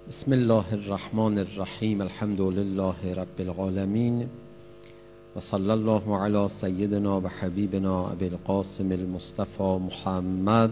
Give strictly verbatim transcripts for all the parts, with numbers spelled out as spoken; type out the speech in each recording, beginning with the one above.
بسم الله الرحمن الرحیم. الحمد لله رب العالمین و صلی الله علی سیدنا و حبیبنا ابی القاسم المصطفى محمد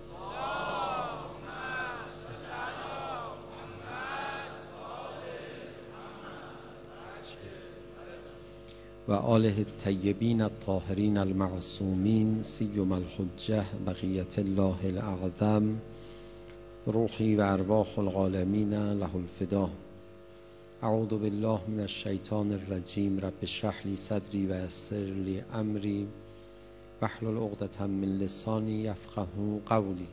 و آله الطیبین الطاهرین المعصومین سیما الحجة بقیة الله الاعظم روحی و ارواح العالمین له الفدا. اعوذ بالله من الشیطان الرجیم. رب اشرح لی صدری و یسر لی امری واحلل عقدة من لسانی یفقهوا قولی.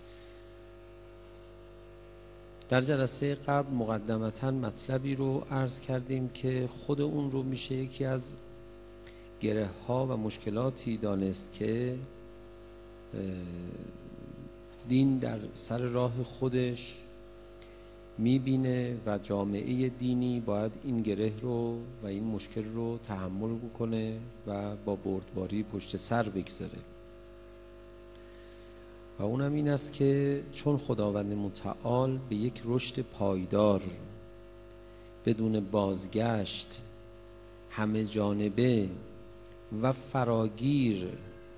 در جلسه قبل مقدمتاً مطلبی رو عرض کردیم که خود اون رو میشه یکی از گره ها و مشکلاتی دانست که دین در سر راه خودش میبینه و جامعه دینی باید این گره رو و این مشکل رو تحمل بکنه و با بردباری پشت سر بگذاره. و اونم این است که چون خداوند متعال به یک رشد پایدار بدون بازگشت همه جانبه و فراگیر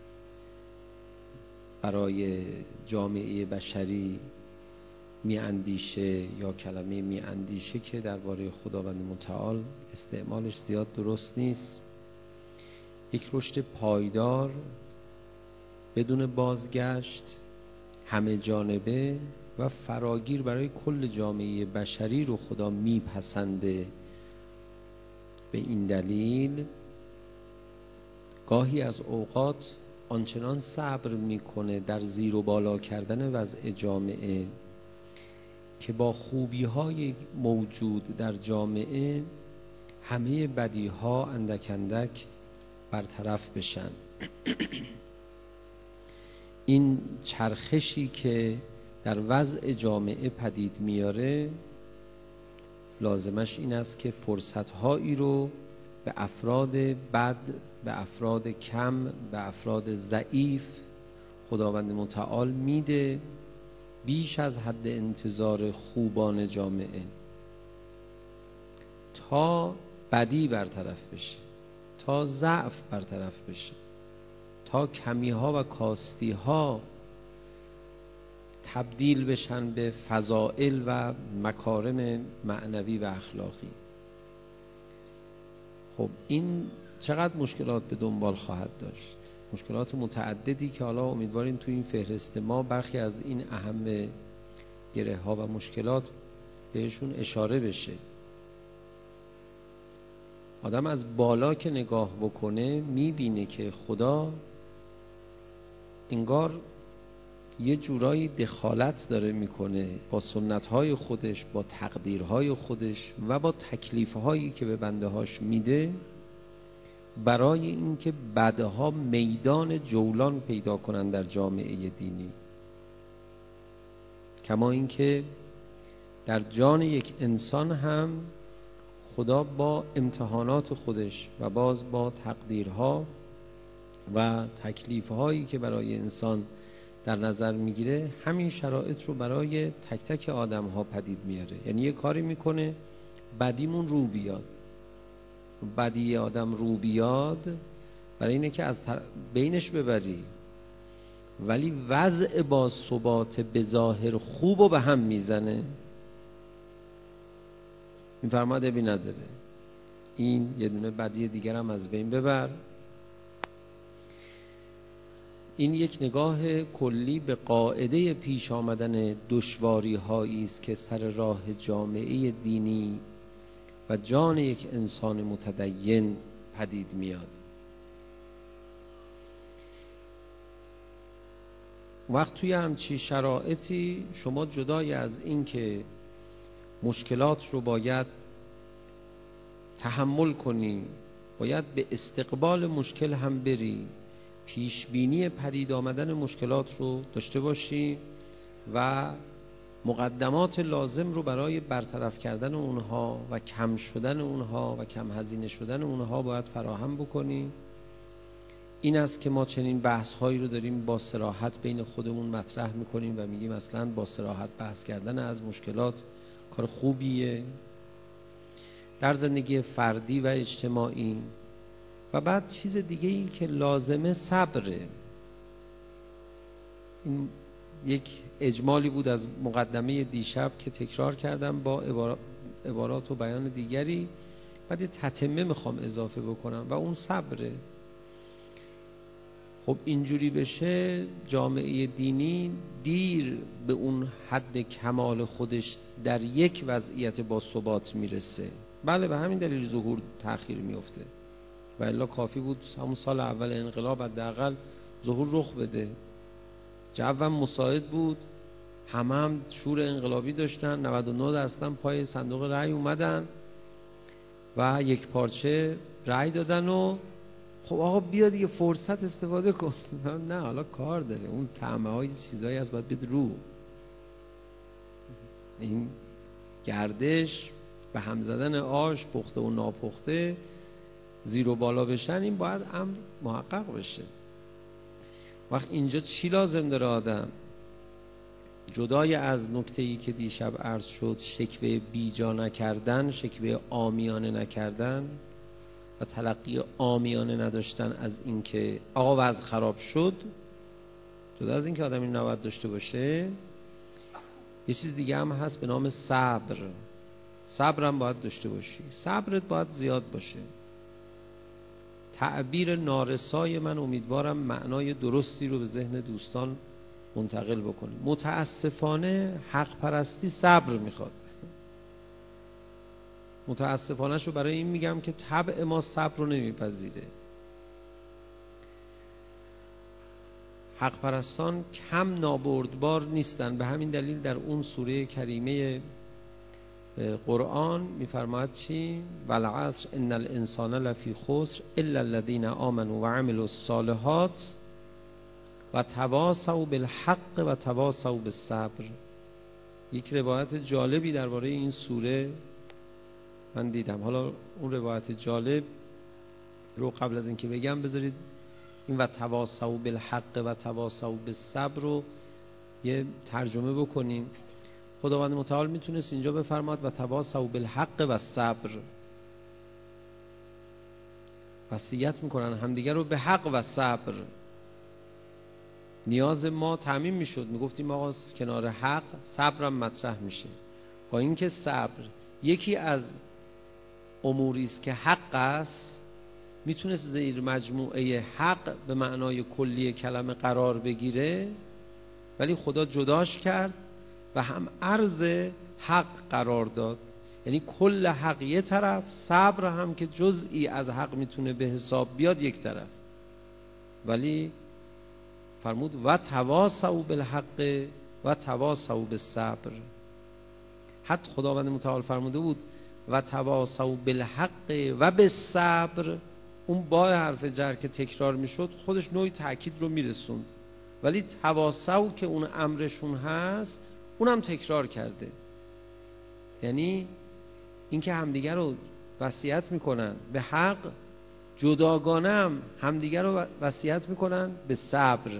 برای جامعه بشری می اندیشه، یا کلمه می اندیشه که درباره خداوند متعال استعمالش زیاد درست نیست، یک رشد پایدار بدون بازگشت همه جانبه و فراگیر برای کل جامعه بشری رو خدا میپسنده. به این دلیل گاهی از اوقات آنچنان صبر میکنه در زیر و بالا کردن وضع جامعه که با خوبی های موجود در جامعه همه بدی ها اندک اندک برطرف بشن. این چرخشی که در وضع جامعه پدید میاره لازمش این است که فرصتهایی رو به افراد بد، به افراد کم، به افراد ضعیف خداوند متعال میده بیش از حد انتظار خوبان جامعه تا بدی برطرف بشه، تا ضعف برطرف بشه، تا کمی ها و کاستی ها تبدیل بشن به فضائل و مکارم معنوی و اخلاقی. خب این چقدر مشکلات به دنبال خواهد داشت؟ مشکلات متعددی که حالا امیدواریم تو این فهرست ما برخی از این اهم گره ها و مشکلات بهشون اشاره بشه. آدم از بالا که نگاه بکنه میبینه که خدا انگار یه جورایی دخالت داره میکنه با سنتهای خودش، با تقدیرهای خودش و با تکلیفهایی که به بنده هاش میده برای اینکه بدها میدان جولان پیدا کنن در جامعه دینی. کما اینکه در جان یک انسان هم خدا با امتحانات خودش و باز با تقدیرها و تکلیفهایی که برای انسان در نظر میگیره همین شرایط رو برای تک تک آدم ها پدید میاره. یعنی یه کاری میکنه بدیمون رو بیاد، بدی آدم رو بیاد برای اینه که از بینش ببری، ولی وضع با ثبات بظاهر خوب و به هم میزنه. این فرماده بی نداره این یه دونه بدی دیگر هم از بین ببر. این یک نگاه کلی به قاعده پیش آمدن دشواری هایی است که سر راه جامعه دینی و جان یک انسان متدین پدید میاد. وقت توی همچی شرایطی شما جدای از این که مشکلات رو باید تحمل کنی، باید به استقبال مشکل هم بری، پیش بینی پدید آمدن مشکلات رو داشته باشی و مقدمات لازم رو برای برطرف کردن اونها و کم شدن اونها و کم هزینه شدن اونها باید فراهم بکنی. این است که ما چنین بحث هایی رو داریم با صراحت بین خودمون مطرح میکنیم و میگیم اصلا با صراحت بحث کردن از مشکلات کار خوبیه در زندگی فردی و اجتماعی. و بعد چیز دیگه ای که لازمه صبره. این یک اجمالی بود از مقدمه دیشب که تکرار کردم با عبارات و بیان دیگری. بعد یه تتمه میخوام اضافه بکنم و اون صبره. خب اینجوری بشه جامعه دینی دیر به اون حد کمال خودش در یک وضعیت با ثبات میرسه. بله به همین دلیل ظهور تأخیر میفته و الا کافی بود همون سال اول انقلاب حداقل ظهور رخ بده. جو مساعد بود، همه هم شور انقلابی داشتن، نود و نه درصد پای صندوق رأی اومدن و یک پارچه رأی دادن و خب آقا بیا دیگه فرصت استفاده کن. نه حالا کار داره، اون طعمه های چیزایی از باید بید رو این گردش به هم زدن آش پخته و ناپخته زیر و بالا بشن، این باید امر محقق بشه. وقت اینجا چی لازم داره آدم؟ جدای از نکته‌ای که دیشب عرض شد، شکوه بیجا نکردن، شکوه عامیانه نکردن و تلقی عامیانه نداشتن از اینکه آقا وضع خراب شد، جدا از اینکه آدم این نباید داشته باشه، یه چیز دیگه هم هست به نام صبر. صبرم باید داشته باشی، صبرت باید زیاد باشه. تعبیر نارسای من امیدوارم معنای درستی رو به ذهن دوستان منتقل بکنه. متاسفانه حق پرستی صبر میخواد. متاسفانه شو برای این میگم که طبع ما صبر رو نمیپذیره. حق پرستان کم نابردبار نیستن، به همین دلیل در اون سوره کریمه قرآن میفرماید چی؟ والعصر ان الانسان لفی خسر الا الذين آمنوا وعملوا الصالحات و تواصوا بالحق و تواصوا بالصبر. یک روایت جالبی درباره این سوره من دیدم. حالا اون روایت جالب رو قبل از اینکه بگم بذارید این و تواصوا بالحق و تواصوا بالصبر رو یه ترجمه بکنیم. خداوند متعال میتونست اینجا بفرماد و تواصوا بالحق و صبر. وصیت میکنن همدیگر رو به حق و صبر. نیاز ما تامین میشد، میگفتیم آقا کنار حق صبرم مطرح میشه. با اینکه صبر یکی از اموری است که حق است، میتونست زیر مجموعه حق به معنای کلی کلمه قرار بگیره، ولی خدا جداش کرد و هم عرض حق قرار داد. یعنی کل حق یه طرف، صبر هم که جزئی از حق میتونه به حساب بیاد یک طرف. ولی فرمود و تواصوا بالحق و تواصوا بالصبر. حتی خداوند متعال فرموده بود و تواصوا بالحق و بالصبر. اون با حرف جر که تکرار میشد خودش نوعی تأکید رو میرسوند، ولی تواصوا که اون امرشون هست اونم تکرار کرده. یعنی اینکه همدیگر رو وصیت میکنن به حق، جداگانه هم همدیگر رو وصیت میکنن به صبر.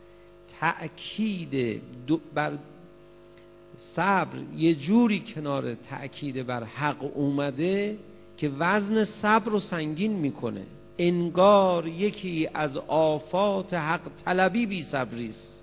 تأکید بر صبر یه جوری کنار تأکید بر حق اومده که وزن صبر رو سنگین میکنه. انگار یکی از آفات حق طلبی بی صبریست.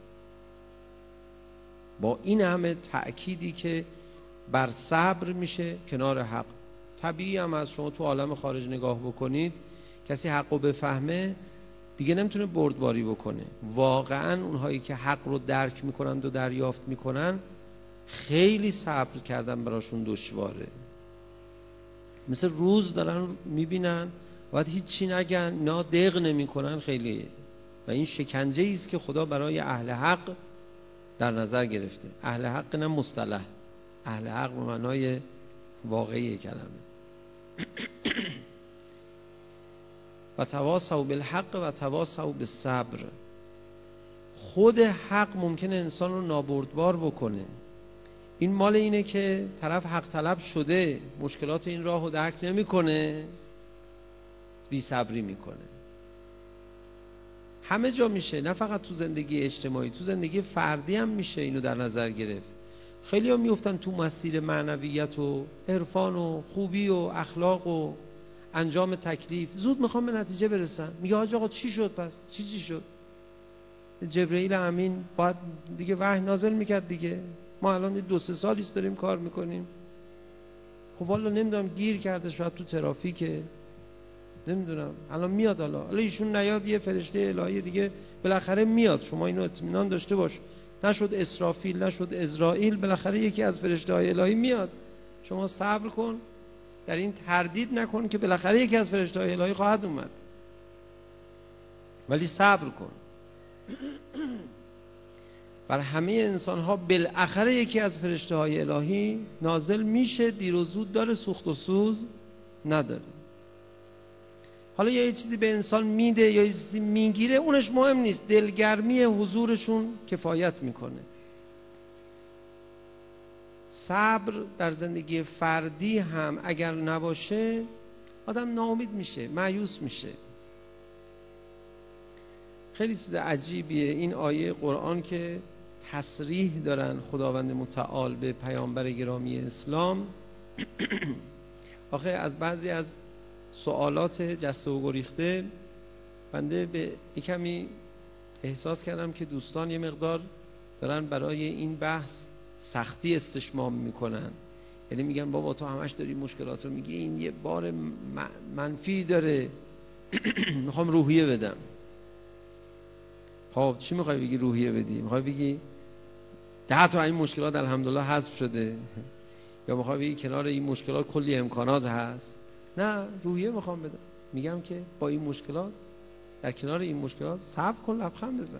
با این همه تأکیدی که بر صبر میشه کنار حق. طبیعی هم از شما تو عالم خارج نگاه بکنید، کسی حق رو بفهمه دیگه نمیتونه بردباری بکنه. واقعا اونهایی که حق رو درک میکنند و دریافت میکنن خیلی صبر کردن براشون دشواره. مثل روز دارن میبینن باید هیچی نگن، اینا دق نمیکنن خیلی. و این شکنجه ایست که خدا برای اهل حق در نظر گرفته. اهل حق نه مصطلح، اهل حق به معنای واقعی کلمه. و تواصوا بالحق و تواصوا بالصبر. خود حق ممکنه انسان رو نابردبار بکنه. این مال اینه که طرف حق طلب شده، مشکلات این راه رو درک نمیکنه، بی صبری میکنه. همه جا میشه، نه فقط تو زندگی اجتماعی، تو زندگی فردی هم میشه اینو در نظر گرفت. خیلی ها میفتن تو مسیر معنویت و عرفان و خوبی و اخلاق و انجام تکلیف، زود میخوام به نتیجه برسن. میگه حاج آقا چی شد پس؟ چی چی شد؟ جبرئیل امین باید دیگه وحی نازل میکرد دیگه. ما الان دو سه سالیست داریم کار میکنیم. خب والا نمیدونم گیر کرده، شاید تو ترافیکه، نمیدونم الان میاد. حالا حالا ایشون نیاد یه فرشته الهی دیگه بالاخره میاد. شما اینو اطمینان داشته باش. نشد اسرافیل، نشد عزرائیل، بالاخره یکی از فرشته های الهی میاد. شما صبر کن، در این تردید نکن که بالاخره یکی از فرشته های الهی خواهد اومد، ولی صبر کن. بر همه انسان ها بالاخره یکی از فرشته های الهی نازل میشه، دیر و زود داره، سوخت و سوز نداره. حالا یه چیزی به انسان میده یا یه چیزی میگیره، اونش مهم نیست، دلگرمی حضورشون کفایت میکنه. صبر در زندگی فردی هم اگر نباشه آدم ناامید میشه، مایوس میشه. خیلی چیز عجیبیه این آیه قرآن که تصریح دارن خداوند متعال به پیامبر گرامی اسلام. آخه از بعضی از سوالات جسته و گریخته بنده به کمی احساس کردم که دوستان یه مقدار دارن برای این بحث سختی استشمام میکنن. یعنی میگن بابا تو همش داری مشکلات رو میگی، این یه بار منفی داره، میخوام روحیه بدم. خب چی میخوای بگی روحیه بدی؟ میخوای بگی ده تا این مشکلات الحمدلله حذف شده، یا میخوای بگی کنار این مشکلات کلی امکانات هست؟ نه، روحیه میخوام بدم. میگم که با این مشکلات، در کنار این مشکلات صبر کن، لبخند بزن.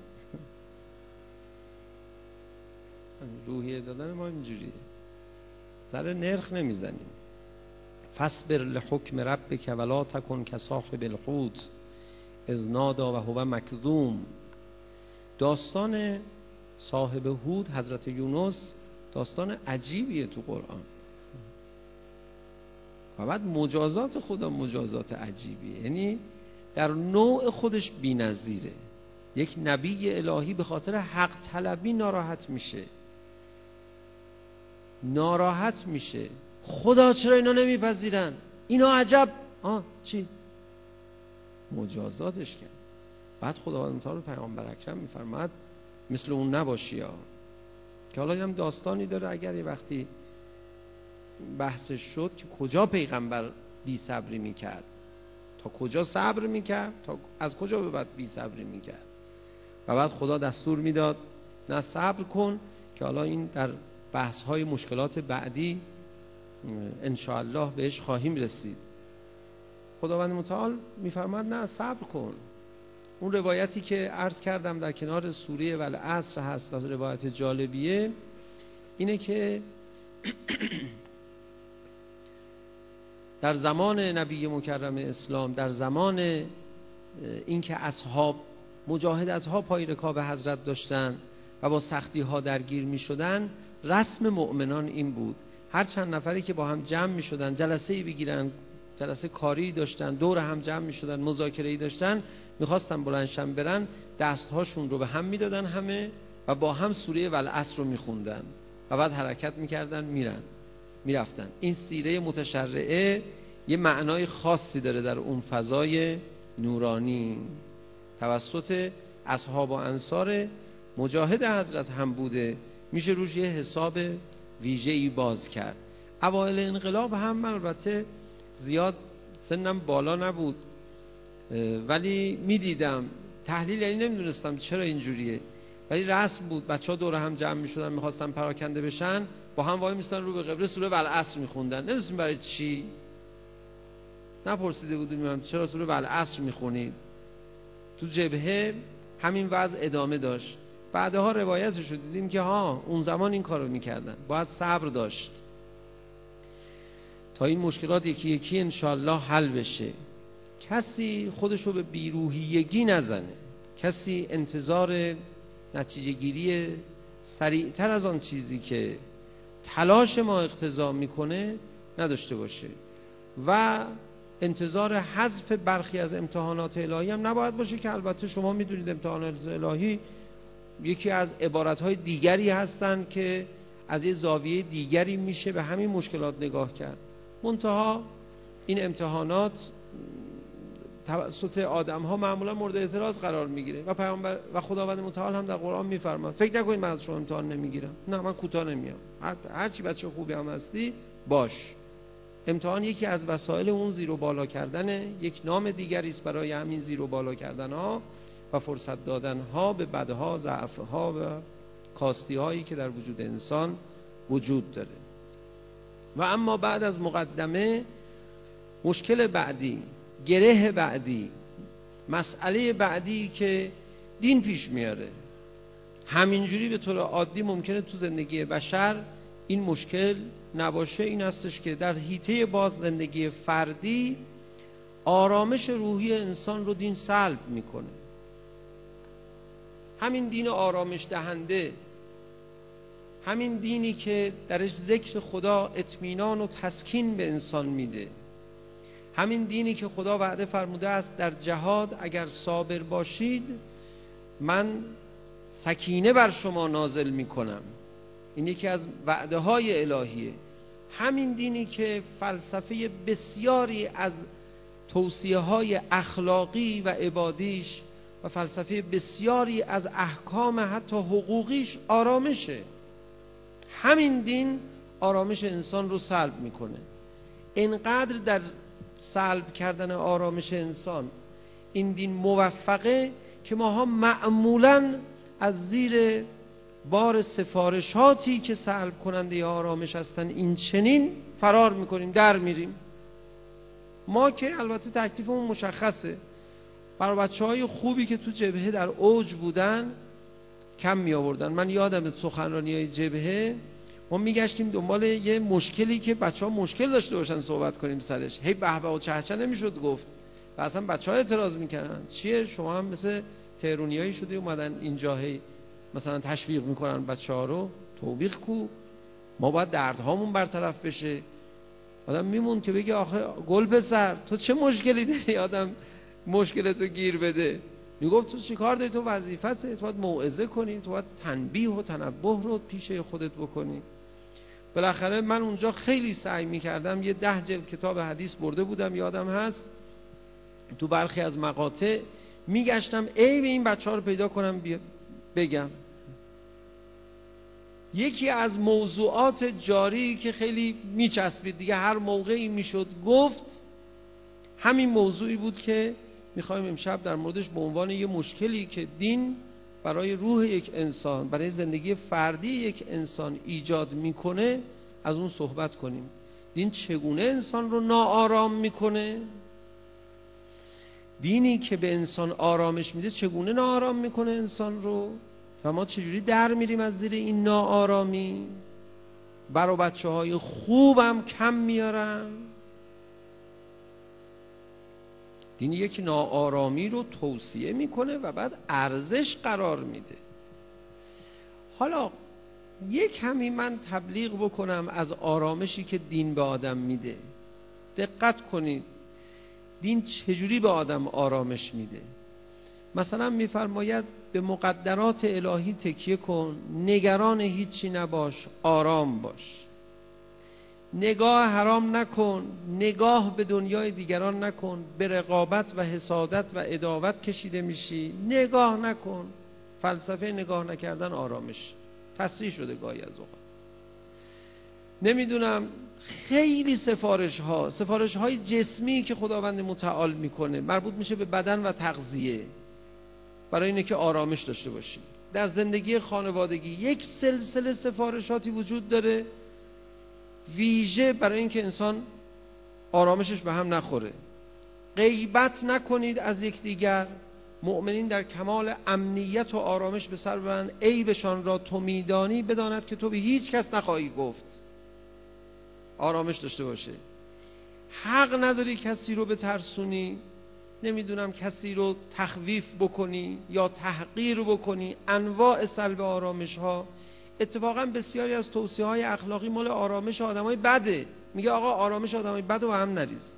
روحیه دادن ما اینجوریه، سر نرخ نمیزنیم. فاصبر لحکم ربک ولا تکن کصاحب الحوت اذ نادی و هو مکظوم. داستان صاحب حوت حضرت یونس داستان عجیبیه تو قرآن و بعد مجازات خدا مجازات عجیبیه، یعنی در نوع خودش بی‌نظیره. یک نبی الهی به خاطر حق طلبی ناراحت میشه، ناراحت میشه خدا چرا اینا نمیپذیرن، اینا عجب. آه چی؟ مجازاتش کرد. بعد خداوند تعالی پیامبر اکرم میفرماد مثل اون نباشی ها. که حالا هم داستانی داره، اگر یه وقتی بحثش شد که کجا پیغمبر بی صبری میکرد، تا کجا صبر میکرد، تا از کجا به بعد بی صبری میکرد. و بعد خدا دستور میداد نه صبر کن، که حالا این در بحث های مشکلات بعدی انشاءالله بهش خواهیم رسید. خداوند متعال میفرماد نه صبر کن. اون روایتی که عرض کردم در کنار سوره والعصر هست و روایت جالبیه، اینه که در زمان نبی مکرم اسلام، در زمان اینکه اصحاب مجاهدت ها پای رکاب حضرت داشتن و با سختی ها درگیر می شدن، رسم مؤمنان این بود هر چند نفری که با هم جمع می شدن جلسه ای بگیرن، جلسه کاری داشتن، دور هم جمع می شدن، مذاکره ای داشتن، میخواستن بلندشن برن، دستهاشون رو به هم میدادن همه و با هم سوره والعصر رو میخوندن و بعد حرکت میکردن میرن میرفتن. این سیره متشرعه یه معنای خاصی داره در اون فضای نورانی، توسط اصحاب و انصار مجاهد حضرت هم بوده، میشه روش یه حساب ویژه‌ای باز کرد. اوایل انقلاب هم من البته زیاد سنم بالا نبود ولی میدیدم تحلیل، یعنی نمیدونستم چرا اینجوریه، ولی رسم بود. بچه ها دور هم جمع میشدن میخواستن پراکنده بشن، با هم وای میستن رو به قبله سوره والعصر میخوندن. نمیدونستم برای چی، نپرسیده بودیم چرا سوره والعصر میخونید. تو جبهه همین وضع ادامه داشت. بعدها روایتش رو دیدیم که ها اون زمان این کارو میکردن، باید صبر داشت تا این مشکلات یکی یکی انشالله حل بشه. کسی خودشو به بیروحیگی نزنه، کسی انتظار نتیجه گیری سریعتر از آن چیزی که تلاش ما اقتضا میکنه نداشته باشه و انتظار حذف برخی از امتحانات الهی هم نباید باشه، که البته شما میدونید امتحانات الهی یکی از عبارتهای دیگری هستند که از یه زاویه دیگری میشه به همین مشکلات نگاه کرد. منتها این امتحانات توسط آدم ها معمولا مورد اعتراض قرار میگیره و پیامبر و خداوند متعال هم در قرآن میفرماد فکر نکنید من از شما امتحان نمیگیرم. نه، من کوتاه نمیام. هر هر چی بچه خوبی هم هستی باش. امتحان یکی از وسایل اون زیر و بالا کردن، یک نام دیگری است برای همین زیر و بالا کردن ها و فرصت دادن ها به بدها، ضعف ها و کاستی هایی که در وجود انسان وجود داره. و اما بعد از مقدمه، مشکل بعدی، گره بعدی، مسئله بعدی که دین پیش میاره، همینجوری به طور عادی ممکنه تو زندگی بشر این مشکل نباشه، این هستش که در حیطه باز زندگی فردی آرامش روحی انسان رو دین سلب میکنه. همین دین آرامش دهنده، همین دینی که درش ذکر خدا اطمینان و تسکین به انسان میده، همین دینی که خدا وعده فرموده است در جهاد اگر صابر باشید من سکینه بر شما نازل میکنم، این یکی از وعده های الهیه. همین دینی که فلسفه بسیاری از توصیه های اخلاقی و عبادیش و فلسفه بسیاری از احکام حتی حقوقیش آرامشه. همین دین آرامش انسان رو سلب میکنه. اینقدر در سلب کردن آرامش انسان این دین موفقه که ماها معمولاً از زیر بار سفارشاتی که سلب کننده آرامش هستن این چنین فرار میکنیم، در میریم. ما که البته تکلیفمون مشخصه. برای بچه‌های خوبی که تو جبهه در اوج بودن کم می آوردن. من یادم سخنرانی‌های جبهه ما میگشتیم دنبال یه مشکلی که بچه‌ها مشکل داشته باشن صحبت کنیم سرش. هی به به و چه چه نمیشد گفت. و اصلا بچه‌ها اعتراض میکردن چیه شما هم مثل تهرونیایی شده اومدن اینجا هی مثلا تشویق میکنن بچه‌ها رو. توبیخ کو، ما باید دردهامون برطرف بشه. آدم میمون که بگه آخه گل پسر تو چه مشکلی داری آدم مشکلتو گیر بده. میگفت تو چی کار داری، تو وظیفته، تو باید موعظه کنی، تو باید تنبیه و تنبه رو پیش خودت بکنی. بالاخره من اونجا خیلی سعی میکردم، یه ده جلد کتاب حدیث برده بودم یادم هست، تو برخی از مقاطع میگشتم عیب این بچه ها رو پیدا کنم بگم. یکی از موضوعات جاری که خیلی میچسبید دیگه، هر موقعی میشد گفت، همین موضوعی بود که میخوایم امشب در موردش به عنوان یه مشکلی که دین برای روح یک انسان، برای زندگی فردی یک انسان ایجاد میکنه از اون صحبت کنیم. دین چگونه انسان رو ناآرام میکنه؟ دینی که به انسان آرامش میده چگونه ناآرام میکنه انسان رو؟ و ما چجوری در میریم از زیر این ناآرامی؟ برای بچه های خوبم کم میارن. دین یک ناآرامی رو توصیه میکنه و بعد ارزش قرار میده. حالا یک کمی من تبلیغ بکنم از آرامشی که دین به آدم میده. دقت کنید دین چجوری به آدم آرامش میده. مثلا میفرماید به مقدرات الهی تکیه کن، نگران هیچی نباش، آرام باش. نگاه حرام نکن، نگاه به دنیای دیگران نکن، به رقابت و حسادت و عداوت کشیده میشی. نگاه نکن. فلسفه نگاه نکردن آرامش تصریح شده گاهی از اوقات. نمیدونم خیلی سفارش ها سفارش های جسمی که خداوند متعال میکنه مربوط میشه به بدن و تغذیه، برای اینه که آرامش داشته باشی. در زندگی خانوادگی یک سلسله سفارشاتی وجود داره ویژه برای اینکه انسان آرامشش به هم نخوره. غیبت نکنید از یکدیگر. مؤمنین در کمال امنیت و آرامش به سر ببرند. عیبشان را تو میدانی، بداند که تو به هیچ کس نخواهی گفت. آرامش داشته باشه. حق نداری کسی رو بترسونی، نمیدونم کسی رو تخویف بکنی یا تحقیر بکنی. انواع سلب آرامش ها. اتفاقا بسیاری از توصیه های اخلاقی مال آرامش آدمای بده. میگه آقا آرامش آدمای بد و هم نریز.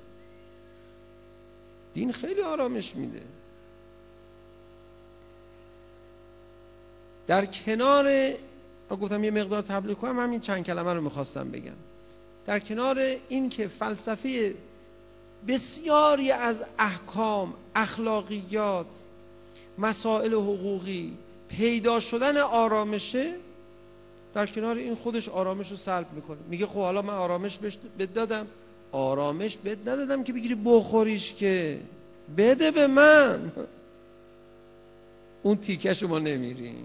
دین خیلی آرامش میده. در کنار من گفتم یه مقدار تبلیغ کنم، همین چند کلمه رو میخواستم بگم. در کنار این که فلسفه بسیاری از احکام، اخلاقیات، مسائل حقوقی، پیدا شدن آرامشه، در کنار این خودش آرامش رو سلب میکنه. میگه خب حالا من آرامش بهت دادم، آرامش بهت ندادم که بگیری بخوریش، که بده به من. اون تیکش ما نمیریم.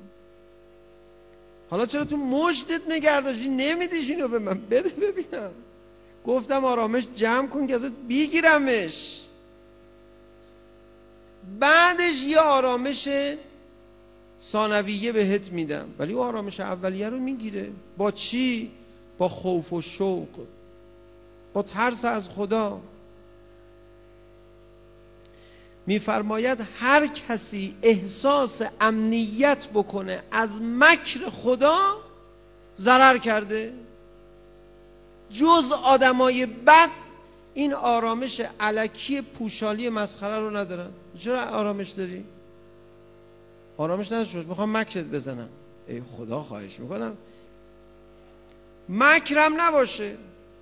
حالا چرا تو مشتت نگرداشی نمیدیش اینو به من؟ بده ببینم. گفتم آرامش جمع کن که ازت بگیرمش. بعدش یه آرامش ثانویه بهت میدم، ولی اون آرامش اولیه رو میگیره. با چی؟ با خوف و شوق، با ترس از خدا. میفرماید هر کسی احساس امنیت بکنه از مکر خدا ضرر کرده. جز آدمای بد این آرامش الکی پوشالی مسخره رو ندارن. چرا آرامش داری؟ آرامش نداشت میخوام مکرت بزنم. ای خدا خواهش میکنم مکرم نباشه.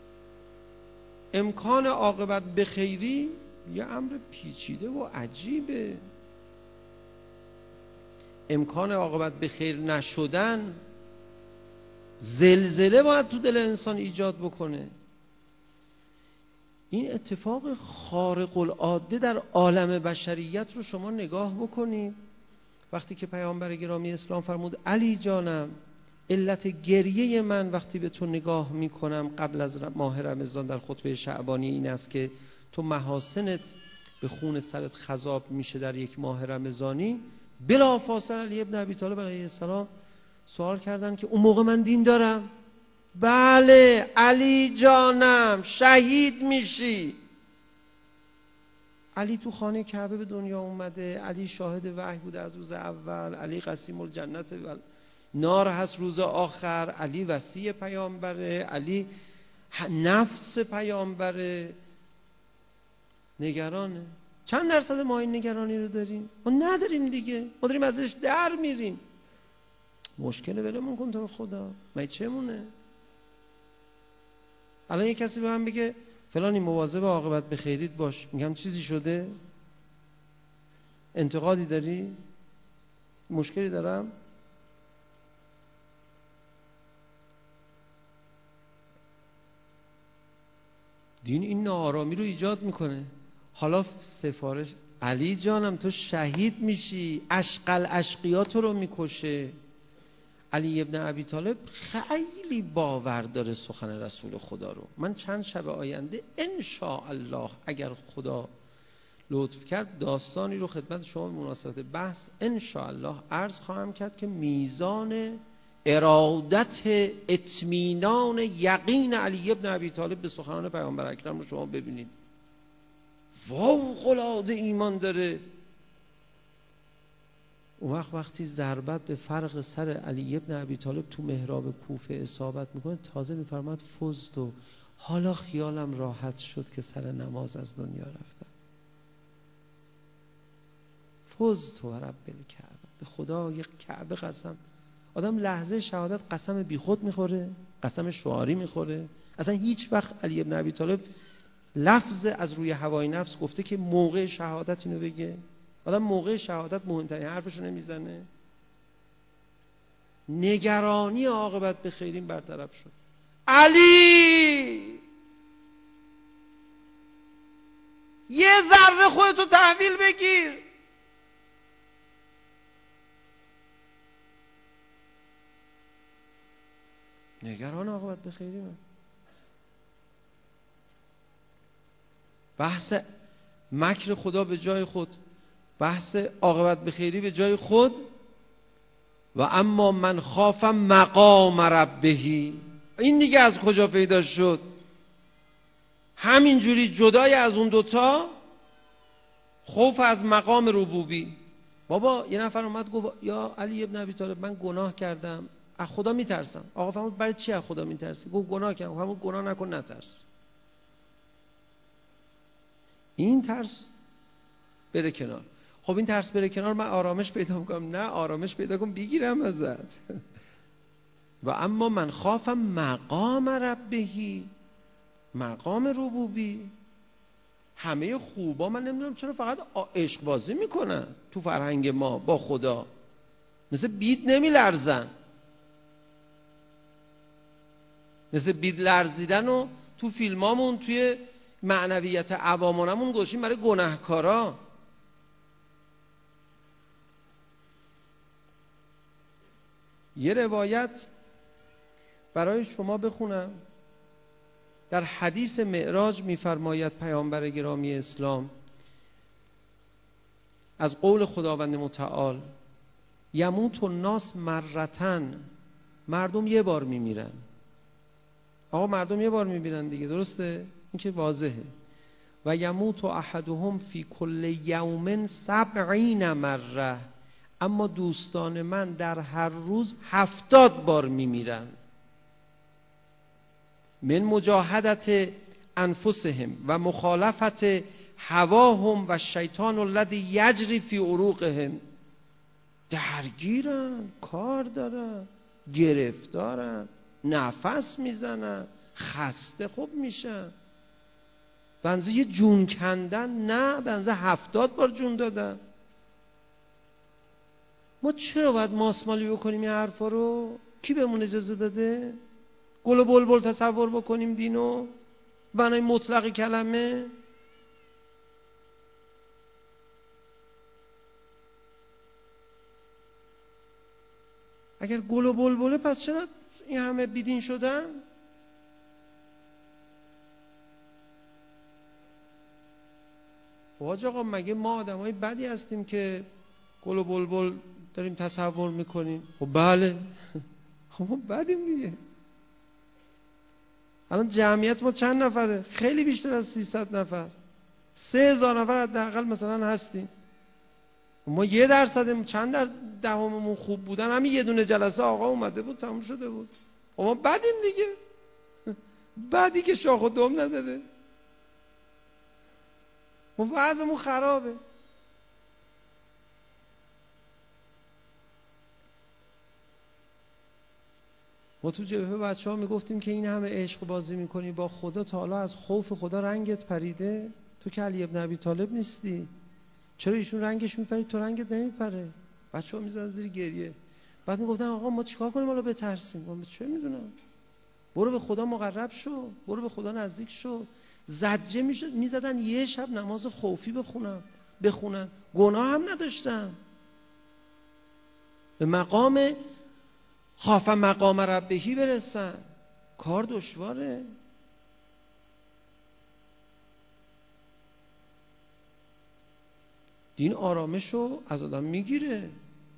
امکان عاقبت به خیری یه امر پیچیده و عجیبه. امکان عاقبت به خیر نشدن زلزله باید تو دل انسان ایجاد بکنه. این اتفاق خارق العاده در عالم بشریت رو شما نگاه بکنید. وقتی که پیامبر گرامی اسلام فرمود علی جانم، علت گریه من وقتی به تو نگاه میکنم قبل از ماه رمضان در خطبه شعبانی این است که تو محاسنت به خون سرت خضاب میشه در یک ماه رمضانی. بلافاصله علی ابن ابی طالب علیه السلام سوال کردن که اون موقع من دین دارم؟ بله علی جانم، شهید میشی. علی تو خانه کعبه به دنیا اومده، علی شاهد وحی بوده از روز اول، علی قسیم الجنت و نار هست روز آخر، علی وصی پیامبره، علی نفس پیامبره. نگرانه. چند درصد ما این نگرانی رو داریم؟ ما نداریم دیگه. ما داریم ازش در میریم. مشکل ولمون کن تو خدا. ما چمونه؟ الان یه کسی به من بگه فلانی مواظب عاقبت به خیریت باش، میگم چیزی شده؟ انتقادی داری؟ مشکلی دارم؟ دین این ناآرامی رو ایجاد میکنه. حالا سفارش علی جانم تو شهید میشی، اشقل اشقیات رو میکشه. علی ابن ابی طالب خیلی باور داره سخن رسول خدا رو. من چند شب آینده ان شاء الله اگر خدا لطف کرد داستانی رو خدمت شما مناسبت بحث ان شاء الله عرض خواهم کرد که میزان ارادت، اطمینان، یقین علی ابن ابی طالب به سخنان پیامبر اکرم رو شما ببینید. فوق العاده ایمان داره. اون وقت وقتی ضربت به فرق سر علی ابن ابی طالب تو محراب کوفه اصابت میکنه تازه میفرماد فزت و حالا خیالم راحت شد که سر نماز از دنیا رفتم. فزت و رب الکعبه، به خدا یک کعبه قسم. آدم لحظه شهادت قسم بیخود میخوره، قسم شعاری میخوره. اصلا هیچ وقت علی ابن ابی طالب لفظ از روی هوای نفس گفته که موقع شهادت اینو بگه؟ آدم موقع شهادت مهمترین حرفشو نمیزنه؟ نگرانی عاقبت به خیرین برطرف شد. علی یه ذره خودتو تحویل بگیر. نگران عاقبت به خیرین. بحث مکر خدا به جای خود، بحث عاقبت به خیری به جای خود. و اما من خاف مقام ربهی، این دیگه از کجا پیدا شد؟ همینجوری جدای از اون دوتا، خوف از مقام ربوبی. بابا یه نفر اومد گفت یا علی ابن ابی طالب من گناه کردم، از خدا میترسم. آقا فرمود برای چی از خدا میترسی؟ گفت گناه کردم. فرمود گناه نکن نترس. این ترس بره کنار. خب، خب این ترس بره کنار، من آرامش پیدا میکنم. نه، آرامش پیدا کن بگیرم ازت. و اما من خاف مقام ربهی، مقام ربوبی. همه خوبا من نمیدونم چرا فقط عشق بازی میکنن تو فرهنگ ما با خدا، مثل بید نمیلرزن، مثل بید لرزیدن و تو فیلمامون توی معنویت عوامانمون گوشیم برای گناهکارا. یه روایت برای شما بخونم. در حدیث معراج می‌فرماید پیامبر گرامی اسلام از قول خداوند متعال: یموت الناس مرتن، مردم یه بار میمیرن. آقا مردم یه بار میمیرن دیگه، درسته؟ این که واضحه. و یموت احدهم فی کل یوم سبعین مره، اما دوستان من در هر روز هفتاد بار میمیرن. من مجاهدت انفسهم و مخالفت هواهم و شیطان الذی یجری فی عروقهم. درگیرن، کار دارن، گرفتارن، نفس میزنن، خسته خوب میشن. بنزه یه جون کندن، نه بنزه هفتاد بار جون دادن. ما چرا باید ماسمالی بکنیم این حرفا رو؟ کی بهمون اجازه داده؟ گل و بلبل تصور بکنیم دینو بنای مطلق کلمه؟ اگر گل و بلبله پس چرا این همه بیدین شدن؟ واج آقا مگه ما آدمای بدی هستیم که گل و بلبل داریم تصور میکنیم؟ خب بله. خب ما بدیم دیگه. الان جمعیت ما چند نفره؟ خیلی بیشتر از سیصد نفر، سه هزار نفر حداقل مثلا هستیم. ما یه درصد، چند در دهممون خوب بودن، همین یه دونه جلسه آقا اومده بود تموم شده بود. خب ما بدیم دیگه. بدی که شاخ و دم نداره. ما وضعمون خرابه. ما تو جبهه بچه ها میگفتیم که این همه عشق بازی میکنی با خدا، تا حالا از خوف خدا رنگت پریده؟ تو که علی ابن ابی طالب نیستی، چرا ایشون رنگش میپرید تو رنگت نمیپره؟ بچه ها میزدن زیر گریه. بعد میگفتن آقا ما چیکار کنیم حالا بترسیم؟ من چه میدونم. برو به خدا مقرب شو، برو به خدا نزدیک شو. زجه میزدن یه شب نماز خوفی بخونم بخونن گناه هم نداشتم. به مقام خاف مقام ربهی برسن، کار دشواره. دین آرامشو از آدم میگیره.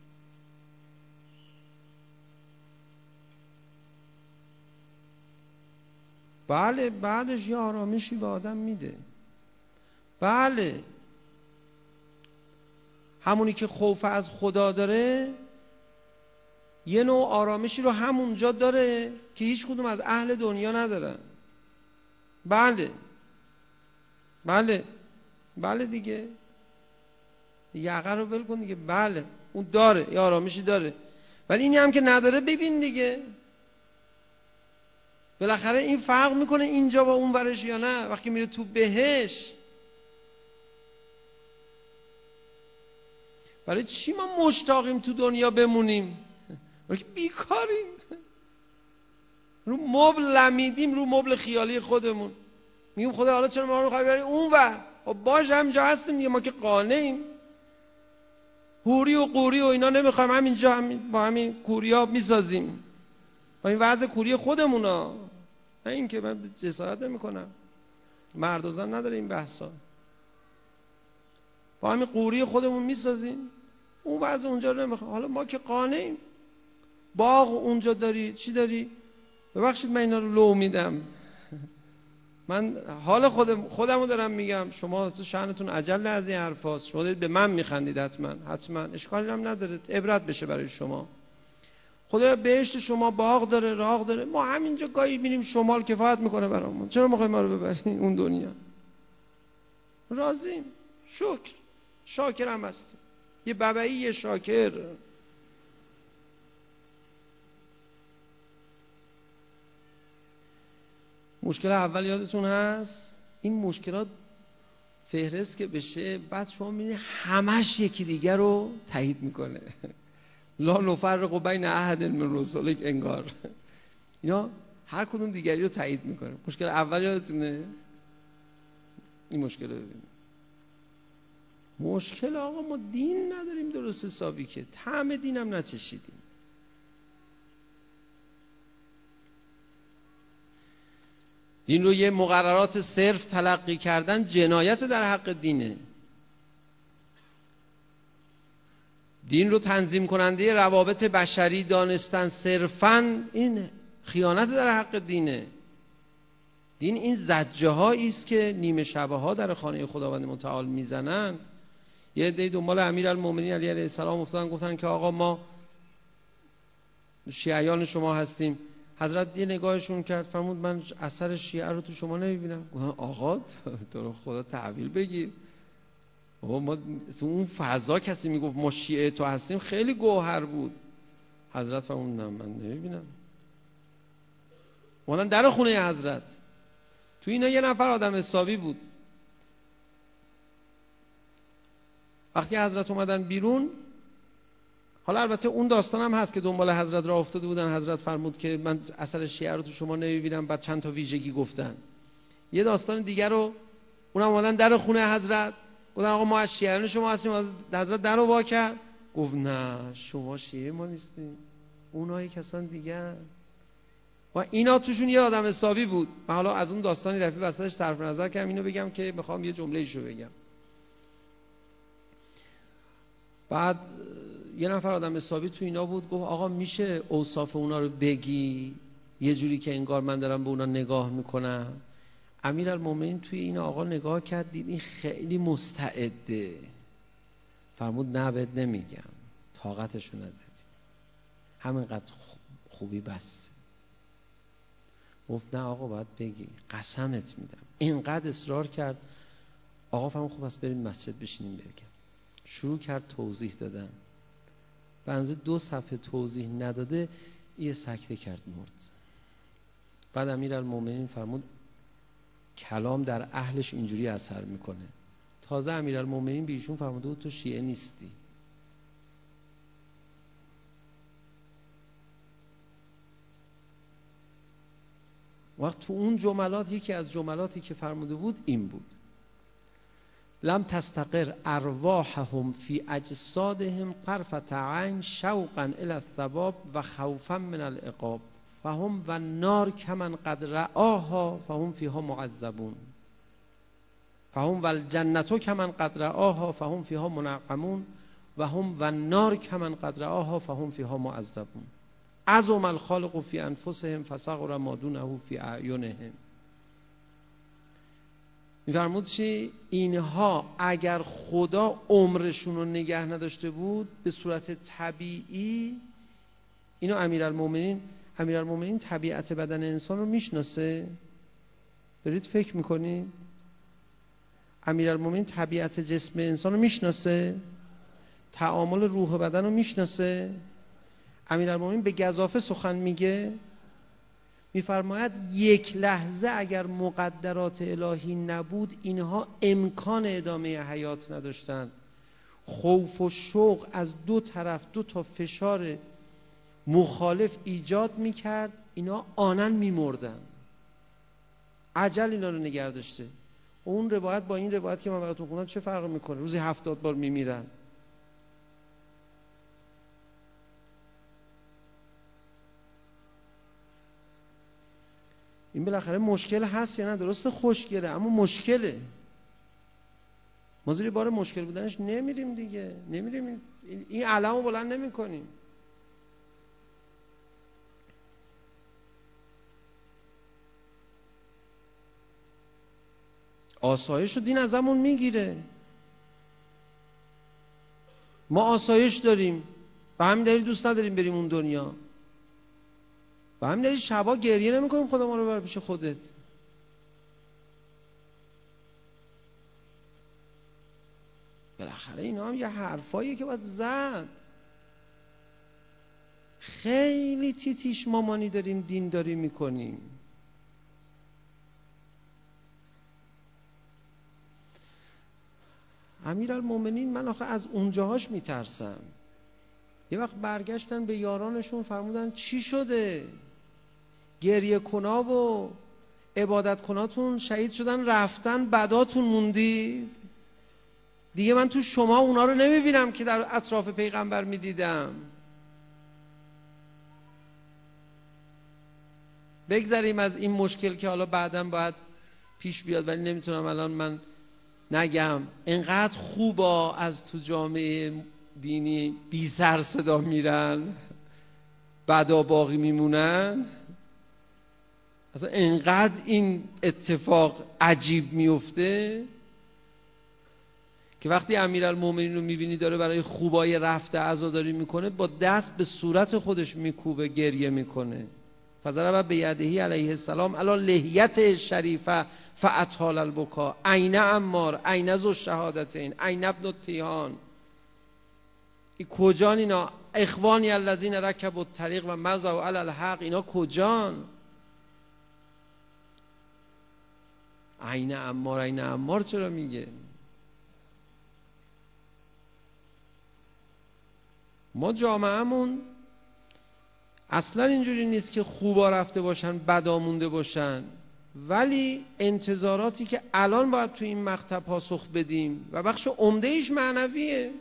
بله بعدش یه آرامشی به آدم میده. بله همونی که خوف از خدا داره یه نوع آرامشی رو همونجا داره که هیچ کدوم از اهل دنیا ندارن. بله بله بله دیگه، یقه رو ول کن دیگه. بله اون داره، یه آرامشی داره. ولی اینی هم که نداره ببین دیگه، بالاخره این فرق میکنه اینجا با اون ورش یا نه. وقتی میره تو بهشت، برای چی ما مشتاقیم تو دنیا بمونیم؟ برای بیکاریم، رو مبل لمیدیم، رو مبل خیالی خودمون. میگیم خدا حالا چرا ما رو میخوای بری اون ور؟ خب باش همینجا هستیم دیگه، ما که قانعیم. حوری و قوری و اینا نمیخوایم، همینجا همین با همین کوریا میسازیم، با این وضع کوری خودمونا. نه این که من جسارت نمیکنم، مرد و زن نداره این بحثا. با همین قوری خودمون میسازیم، اون وضع اونجا رو نمیخوایم. حالا ما که قانعیم. باغ اونجا داری، چی داری؟ ببخشید من اینا رو لو میدم، من حال خودم خودمو دارم میگم. شما تو شأنتون عجل از این حرفاست، شما دارید به من میخندید. حتما حتما اشکالی هم نداره، عبرت بشه برای شما. خدا بهشت شما باغ داره، راغ داره. ما همینجا گاهی میریم شمال، کفایت میکنه برامون. چرا میخوای ما رو ببرین اون دنیا؟ راضیم، شکر، شاکرم هستیم. یه ببعی یه شاکر. مشکل اول یادتون هست؟ این مشکلات فهرست که بشه بعد شما می‌بینید همش یکی دیگر رو تایید میکنه. لا نفرق بین احد من رسلک انگار اینا هر کدوم دیگری رو تایید میکنه. مشکل اول یادتونه؟ این مشکل رو ببینید. مشکل آقا ما دین نداریم درست حسابی که طعم دینم نچشیدیم. دین رو یه مقررات صرف تلقی کردن جنایت در حق دینه. دین رو تنظیم کننده روابط بشری دانستن صرفاً این خیانت در حق دینه. دین این زجه هایی است که نیمه شبه ها در خانه خداوند متعال میزنن. یه عده دنبال امیرالمومنین علی علیه السلام افتادن، گفتن که آقا ما شیعیان شما هستیم. حضرت یه نگاهشون کرد فرمود من اثر شیعه رو تو شما نمیبینم. گفتن آقا تو رو خدا تحویل بگیر. بابا ما تو اون فضا کسی میگفت ما شیعه تو هستیم خیلی گوهر بود. حضرت فرمود نه من نمیبینم. اومدن در خونه حضرت. تو اینا یه نفر آدم حسابی بود. وقتی حضرت اومدن بیرون، حالا البته اون داستان هم هست که دنبال حضرت را افتاده بودن، حضرت فرمود که من اثر شیعه رو تو شما نمیبینم، بعد چند تا ویژگی گفتن. یه داستان دیگر رو اونم اومدن در خونه حضرت، گفتن آقا ما از شیعیان شما هستیم. حضرت در رو وا کرد گفت نه شما شیعه ما نیستیم، اونایی کسان دیگر. و اینا توشون یه آدم حسابی بود. من حالا از اون داستانی دفعه وسطش صرف نظر کردم اینو بگم که میخوام یه جمله ایشو بگم. بعد یه نفر آدم حسابی تو اینا بود، گفت آقا میشه اوصاف اونا رو بگی یه جوری که انگار من دارم به اونا نگاه میکنم. امیرالمومنین توی این آقا نگاه کرد، دید این خیلی مستعده. فرمود نه بهت نمیگم، طاقتشو نداری، همینقدر خوبی بس. گفت نه آقا باید بگی، قسمت میدم. اینقدر اصرار کرد. آقا فرمود خب بس بریم مسجد بشینیم بگم. شروع کرد توضیح دادن. بنزه دو صفحه توضیح نداده یه سکته کرد مرد. بعد امیرالمومنین فرمود کلام در اهلش اینجوری اثر میکنه. تازه امیرالمومنین به ایشون فرموده بود تو شیعه نیستی. وقت تو اون جملات یکی از جملاتی که فرموده بود این بود: لم تستقر ارواحهم فی اجسادهم طرفة عین شوقا الی الثواب و خوفا من العقاب فهم و النار کمن قد رآها فهم فیها معذبون فهم و الجنة کمن قد رآها فهم فیها منعمون و هم و النار کمن قد رآها فهم فیها معذبون عظم الخالق فی انفسهم فصغر ما دونه فی اعینهم. می‌فرمود چی؟ اینها اگر خدا عمرشون رو نگه نداشته بود به صورت طبیعی، اینو امیرالمومنین امیرالمومنین طبیعت بدن انسان رو میشناسه؟ دارید فکر میکنید؟ امیرالمومنین طبیعت جسم انسان رو میشناسه؟ تعامل روح و بدن رو میشناسه؟ امیرالمومنین به گزافه سخن میگه؟ میفرماید یک لحظه اگر مقدرات الهی نبود اینها امکان ادامه حیات نداشتند. خوف و شوق از دو طرف دو تا فشار مخالف ایجاد میکرد، اینا آنن میمردن. عجل اینا رو نگه داشته. اون روایت با این روایت که من براتون خوندم چه فرق میکنه؟ روزی هفتاد بار میمیرن. این بالاخره مشکل هست یا نه؟ درسته خوشگله اما مشکله. ما زیر بار مشکل بودنش نمیریم دیگه، نمیریم این علمو بلند نمی کنیم. آسایش رو دین ازمون میگیره. ما آسایش داریم، به همین دلیل دوست نداریم بریم اون دنیا. به همین دلیل شبا گریه نمی کنیم خدا ما رو ببر پیش خودت. بالاخره اینا هم یه حرفاییه که باید زد. خیلی تیتیش مامانی داریم دین داری میکنیم. امیرالمومنین من آخه از اونجاهاش میترسم. یه وقت برگشتن به یارانشون فرمودن چی شده؟ گریه کنا و عبادت کناتون شهید شدن رفتن، بداتون موندید دیگه. من تو شما اونا رو نمیبینم که در اطراف پیغمبر میدیدم. بگذاریم از این مشکل که حالا بعداً باید پیش بیاد، ولی نمیتونم الان من نگم. انقدر خوبا از تو جامعه دینی بی سر صدا میرن، بعدا باقی میمونن. اصلا انقدر این اتفاق عجیب میفته که وقتی امیرالمومنین رو میبینی داره برای خوبای رفته عزاداری میکنه، با دست به صورت خودش میکوبه، گریه میکنه. فضرب بیدهی علیه السلام علی لحیته شریفه فاطال البکا عین عمار عین ذو الشهادتین عین ابن التیهان. این کجان اینا؟ اخوانی الذین رکبوا الطریق و مضوا علی الحق. اینا کجان؟ عین عمار عین عمار چرا میگه؟ ما جامعهمون اصلا اینجوری نیست که خوبا رفته باشن بدا مونده باشن، ولی انتظاراتی که الان باید تو این مقطع پاسخ بدیم و بخش عمده ایش معنویه،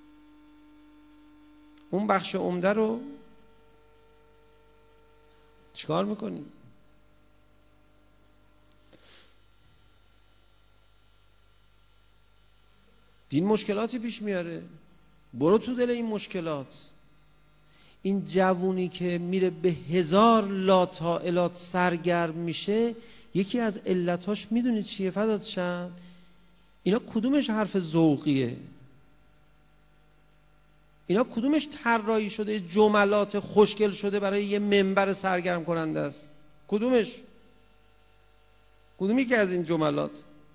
اون بخش عمده رو چیکار میکنیم؟ دین مشکلاتی پیش میاره، برو تو دل این مشکلات. این جوونی که میره به هزار لاطائلات سرگرم میشه، یکی از علتاش میدونید چیه فدات شم؟ اینا کدومش حرف ذوقیه؟ اینا کدومش طراحی شده جملات خوشگل شده برای یه منبر سرگرم کننده است؟ کدومش؟ کدومی که از این جملات؟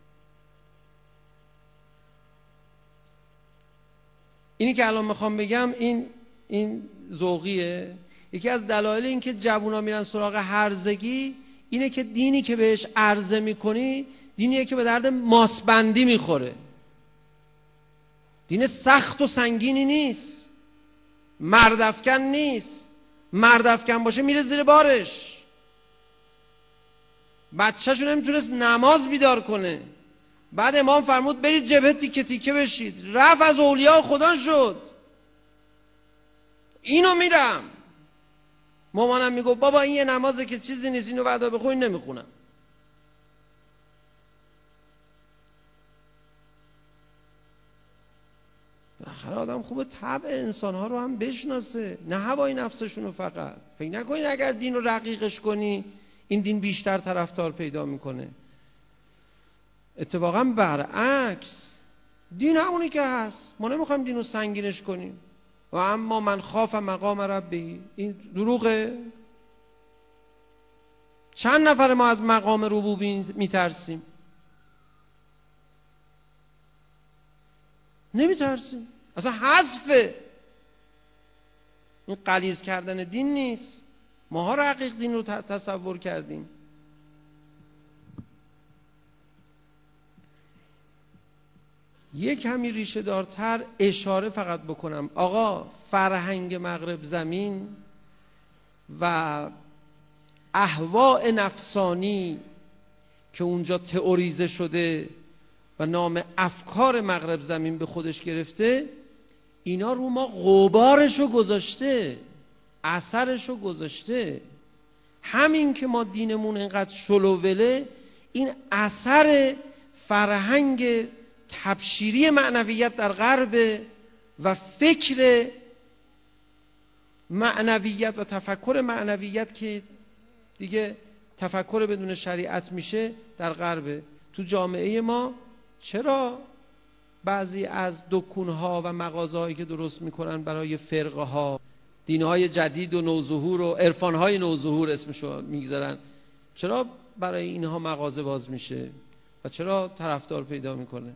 اینی که الان میخوام بگم این این ذوقیه. یکی از دلایل این که جوونا میرن سراغ هرزگی اینه که دینی که بهش عرضه میکنی دینیه که به درد ماسبندی میخوره. دین سخت و سنگینی نیست، مردافکن نیست. مردافکن باشه میره زیر بارش. بچه‌شو نمیتونست نماز بیدار کنه، بعد امام فرمود برید جبهه تیکه تیکه بشید، رفت از اولیاء خدا شد. اینو میرم. مامانم میگفت بابا این یه نمازه که چیزی نیست، اینو بعدا بخون. نمیخونم. بالاخره آدم خوبه طبع انسانها رو هم بشناسه، نه هوای نفسشونو فقط. فکر نکنید اگر دین رو رقیقش کنی این دین بیشتر طرفدار پیدا میکنه. اتفاقا برعکس، دین همونی که هست. ما نمیخوایم دین رو سنگینش کنیم. و اما من خاف مقام ربه، این دروغه. چند نفر ما از مقام ربوبی میترسیم؟ نمیترسیم. اصلا حذفه. این غلیظ کردن دین نیست. ماها رقیق دین رو تصور کردیم. یک کمی ریشه دارتر اشاره فقط بکنم. آقا فرهنگ مغرب زمین و اهواء نفسانی که اونجا تئوریزه شده و نام افکار مغرب زمین به خودش گرفته، اینا رو ما غبارشو گذاشته، اثرشو گذاشته. همین که ما دینمون اینقدر شلووله، این اثر فرهنگ تبشیری معنویت در غرب و فکر معنویت و تفکر معنویت که دیگه تفکر بدون شریعت میشه در غرب. تو جامعه ما چرا بعضی از دکونها و مغازه‌هایی که درست میکنن برای فرقه ها، دینهای جدید و نوظهور و عرفانهای نوظهور اسمشو میگذارن، چرا برای اینها مغازه باز میشه و چرا طرفدار پیدا میکنه؟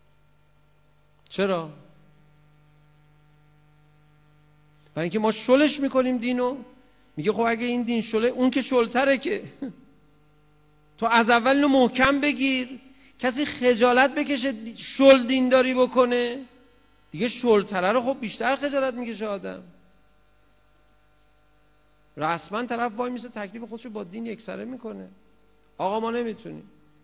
چرا؟ برای اینکه ما شلش میکنیم دینو. میگه خب اگه این دین شله، اون که شلتره که تو از اول اینو محکم بگیر کسی خجالت بکشه شل دینداری بکنه؟ دیگه شلتره رو خب بیشتر خجالت میکشه آدم. رسما طرف وای میسه تکلیف خودش رو با دین یکسره میکنه. آقا ما نمیتونیم.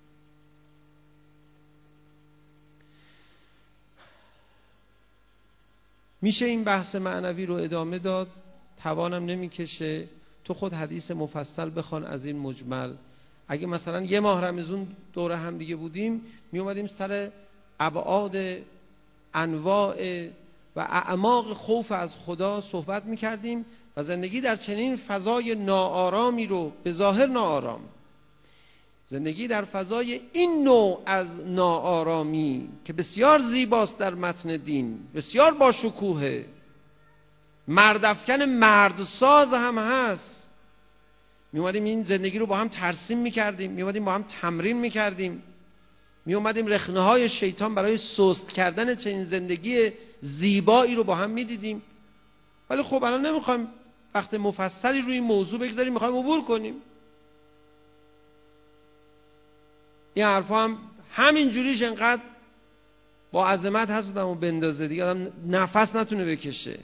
میشه این بحث معنوی رو ادامه داد، توانم نمیکشه. تو خود حدیث مفصل بخوان از این مجمل. اگه مثلا یه ماه رمضان دور هم دیگه بودیم، می اومدیم سر ابعاد انواع و اعماق خوف از خدا صحبت میکردیم و زندگی در چنین فضای ناآرامی رو، به ظاهر ناآرام، زندگی در فضای این نوع از ناآرامی که بسیار زیباست در متن دین، بسیار با شکوه، مردافکن مردساز هم هست. می اومدیم این زندگی رو با هم ترسیم میکردیم، می اومدیم با هم تمرین میکردیم، می اومدیم رخنه های شیطان برای سست کردن چنین زندگی زیبایی رو با هم میدیدیم. ولی خب الان نمیخوایم وقت مفصلی روی این موضوع بگذاریم، میخوایم عبور کنیم. این حرفا هم همین جوریش انقدر با عظمت هست آدمو بندازه دیگه آدم نفس نتونه بکشه.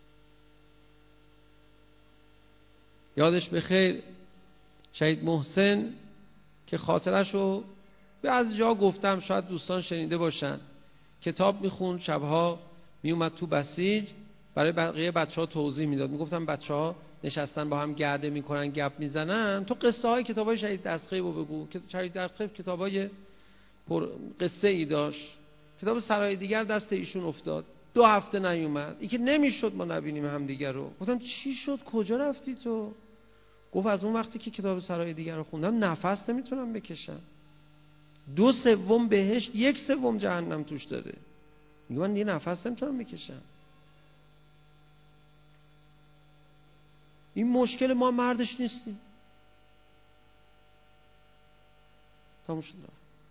یادش بخیر شهید محسن که خاطرشو به از جا گفتم، شاید دوستان شنیده باشن، کتاب میخون، شبها میومد تو بسیج برای بقیه بچه ها توضیح میداد. میگفتم بچه ها نشستن با هم گرده میکنن، گپ میزنن، تو قصه های کتاب های شهید دستخیل رو بگو. شهید دستخیل کتاب های پر قصه ای داشت. کتاب سرای دیگر دست ایشون افتاد، دو هفته نیومد. این که نمیشد ما نبینیم هم دیگر رو. گفتم چی شد، کجا رفتی تو؟ گفت از اون وقتی که کتاب سرای دیگر رو خوندم نفس نمیتونم بکشم. دو سوم بهشت، یک سوم جهنم توش داره. میگه من دیگه نفس نمیتونم بکشم. این مشکل ما مردش نیستیم. تموم شد.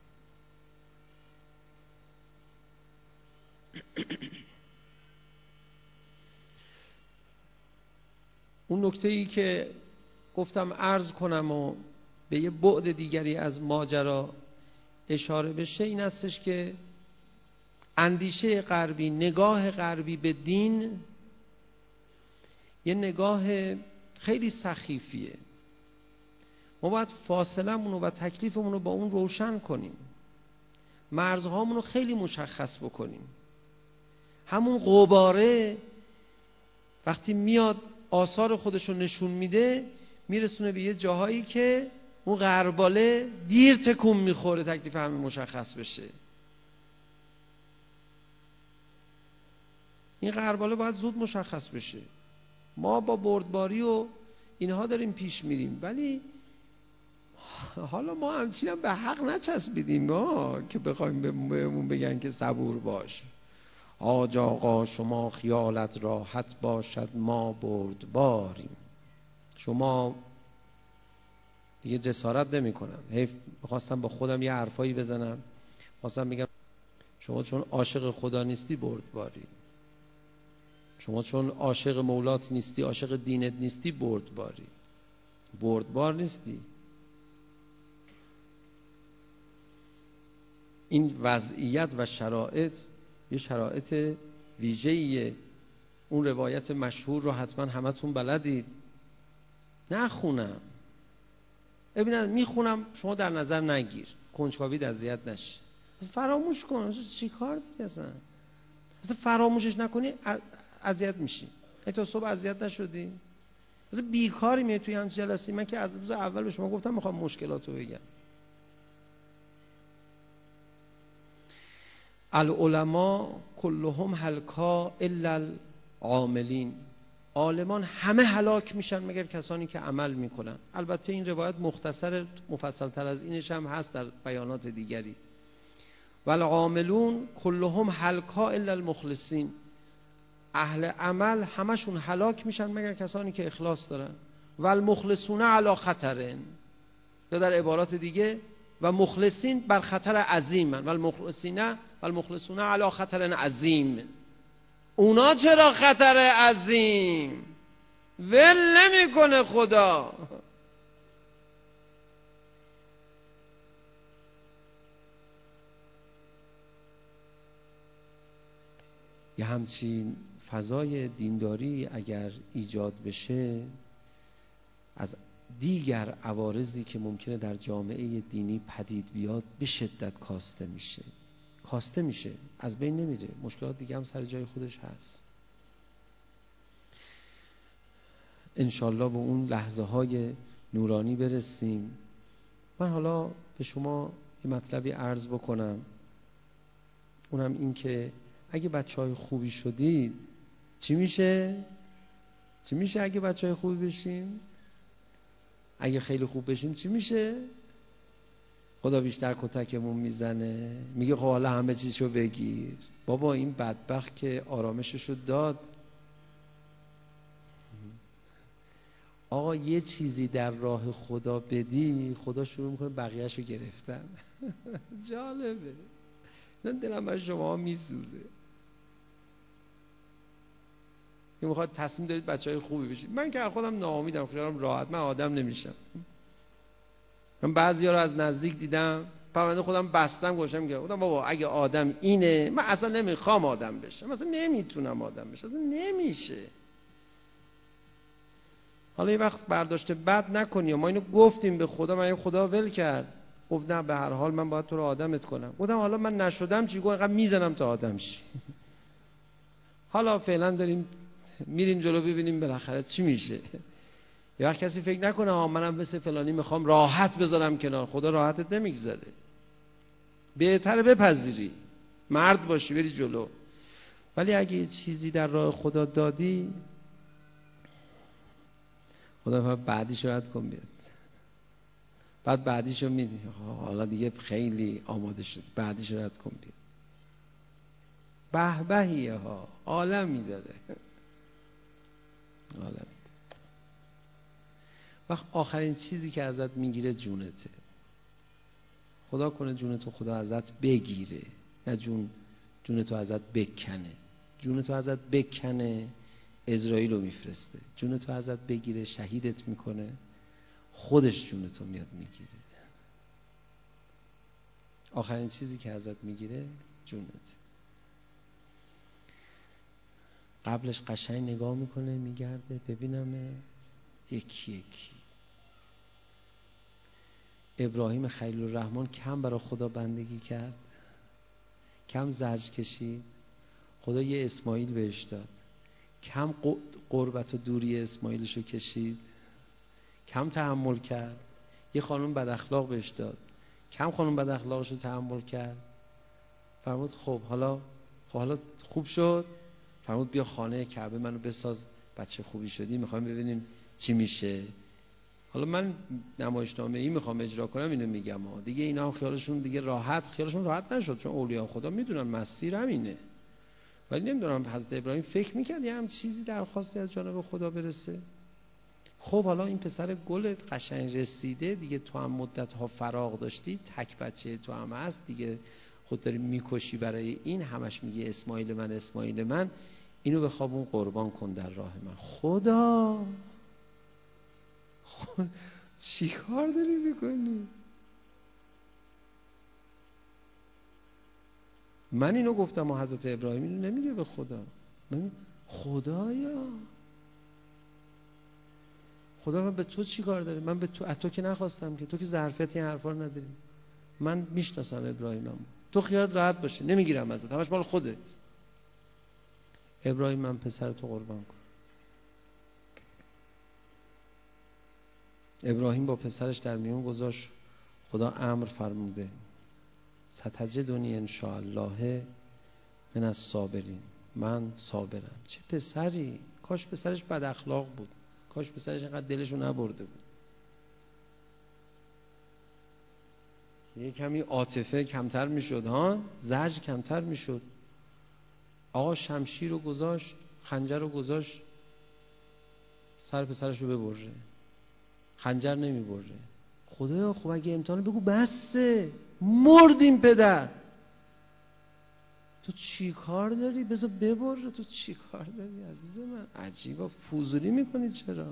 اون نکته ای که گفتم عرض کنم و به یه بعد دیگری از ماجرا اشاره بشه این هستش که اندیشه غربی، نگاه غربی به دین یه نگاه خیلی سخیفیه. ما باید فاصلمون و تکلیفمون رو با اون روشن کنیم، مرزهامون رو خیلی مشخص بکنیم. همون غباره وقتی میاد آثار خودش رو نشون میده، میرسونه به یه جاهایی که اون غرباله دیر تکون میخوره تکلیف همه مشخص بشه. این غرباله باید زود مشخص بشه. ما با بردباری و اینها داریم پیش میریم، ولی حالا ما همچین هم به حق نچسبیدیم ما که بخوایم بهمون بگن که صبور باش. آج آقا شما خیالت راحت باشد ما بردباریم. شما دیگه جسارت نمی کنم، حیف بخواستم با خودم یه حرفایی بزنم، خواستم بگم شما چون عاشق خدا نیستی بردباری، شما چون عاشق مولات نیستی، عاشق دینت نیستی بردباری، بردبار نیستی. این وضعیت و شرایط یه شرایط ویژه‌ایه. اون روایت مشهور رو حتما همتون بلدید. نخونم، ببینید میخونم شما در نظر نگیر، کنجکاوی اذیت نشی، فراموش کن. چی کار دیگه اصلا اصلا فراموشش نکنی اذیت میشی. تا صبح اذیت نشدی؟ اصلا بیکاری میای توی همین جلسه. من که از روز اول به شما گفتم میخوام مشکلاتو بگم. العلماء کلهم هلکا الا العاملین. عالمان همه هلاک میشن مگر کسانی که عمل میکنن. البته این روایت مختصر، مفصل تر از اینش هم هست در بیانات دیگری. والعاملون کلهم هلکا الا المخلصین. اهل عمل همشون هلاک میشن مگر کسانی که اخلاص دارن. والمخلصون علی خطرن، یا در عبارات دیگه و مخلصین بر خطر عظیمن. والمخلصین والمخلصون علی خطر عظیم. اونا چرا خطر عظیم؟ ول نمیکنه خدا. یه همچین فضای دینداری اگر ایجاد بشه، از دیگر عوارضی که ممکنه در جامعه دینی پدید بیاد به شدت کاسته میشه کاسته میشه از بین نمیره. مشکلات دیگه هم سر جای خودش هست. انشالله به اون لحظه های نورانی برسیم. من حالا به شما یه مطلبی عرض بکنم، اونم این که اگه بچه های خوبی شدید چی میشه؟ چی میشه اگه بچه های خوبی بشیم؟ اگه خیلی خوب بشیم چی میشه؟ خدا بیشتر کتکمون میزنه، میگه خب حالا همه چیزشو بگیر. بابا این بدبخت که آرامششو داد. آقا یه چیزی در راه خدا بدی، خدا شروع میکنه بقیهشو گرفتن. جالبه. من دلم برای شما میسوزه که میخواد تصمیم دارید بچه های خوبی بشید. من که خودم ناامیدم، خیالم راحت، من آدم نمیشم. من بعضی ها رو از نزدیک دیدم، پرونده خودم بستم، گوشم میگم خودم بابا اگه آدم اینه من اصلا نمیخوام آدم بشم، اصلا نمیتونم آدم بشم، اصلا نمیشه. حالا یه وقت برداشته بد نکنی، ما اینو گفتیم به خدا، من خدا ول کرد، گفت نه به هر حال من باید تو رو آدمت کنم. گفتم حالا من نشدم چی؟ گفت اینقدر میزنم تا آدم شی. حالا فعلا داریم میریم جلو ببینیم بالاخره چی میشه. یه وقت کسی فکر نکنه ها منم مثل فلانی میخوام راحت بذارم کنار. خدا راحتت نمیگذاره، بهتره بپذیری، مرد باشی بری جلو. ولی اگه یه چیزی در راه خدا دادی، خدا بعدیشو رد کن بیاد، بعد بعدیشو میدی، حالا دیگه خیلی آماده شد، بعدیشو رد کن بیاد. به بهیه ها عالمی داره، عالمی. وقت آخرین چیزی که ازت میگیره جونته. خدا کنه جونتو خدا ازت بگیره، نه جون جونتو ازت بکنه. جونتو ازت بکنه اسرائیل رو میفرسته، جونتو ازت بگیره شهیدت میکنه، خودش جونتو میاد میگیره. آخرین چیزی که ازت میگیره جونت. قبلش قشنگ نگاه میکنه، میگرده ببینم یکی یکی. ابراهیم خلیل الرحمن کم برای خدا بندگی کرد، کم زجر کشید، خدا یه اسماعیل بهش داد. کم قربت و دوری اسماعیلشو کشید، کم تحمل کرد. یه خانم بد اخلاق بهش داد، کم خانم بد اخلاقشو تحمل کرد. فرمود خب حالا خب حالا خوب شد، فرمود بیا خانه کعبه منو بساز، بچه خوبی شدی، میخوایم ببینیم چی میشه. حالا من نمایشنامه ای میخوام اجرا کنم اینو میگم ها. دیگه اینا هم خیالشون دیگه راحت خیالشون راحت نشد، چون اولیاء خدا میدونن مسیر همینه. ولی نمیدونم حضرت ابراهیم فکر میکرد یه هم چیزی درخواستی از جانب خدا برسه. خب حالا این پسر گلت قشنگ رسیده دیگه، تو هم مدت ها فراغ داشتی، تک بچه تو هم هست دیگه، خود داری میکشی برای این، همش میگه اسماعیل من اسماعیل من، اینو به خوابون قربان کن در راه من. خدا خود چی کار داری میکنی؟ من اینو گفتم و حضرت ابراهیم اینو نمیگه به خدا. من خدایا خدا من به تو چی کار داره؟ من به تو از تو که نخواستم که، تو که ظرفیت این حرفا رو نداری. من میشناسم ابراهیمم، تو خیالت راحت باشه، نمیگیرم ازت، همش مال خودت. ابراهیم من پسر تو قربان کن. ابراهیم با پسرش در میون گذاشت. خدا امر فرموده ستجدنی ان شاء الله من الصابرین، من صابرم. چه پسری، کاش پسرش بد اخلاق بود، کاش پسرش اینقدر دلشو نبرده بود. یه کمی عاطفه کمتر میشد ها، زجر کمتر میشد. آقا شمشیر رو گذاشت، خنجر رو گذاشت، سر پسرش رو ببره، خنجر نمیبره. خدایا خب اگه امتحان بگو بسه، مردیم پدر، تو چی کار داری؟ بذار ببره، تو چی کار داری عزیز من؟ عجیبا فضولی میکنی چرا؟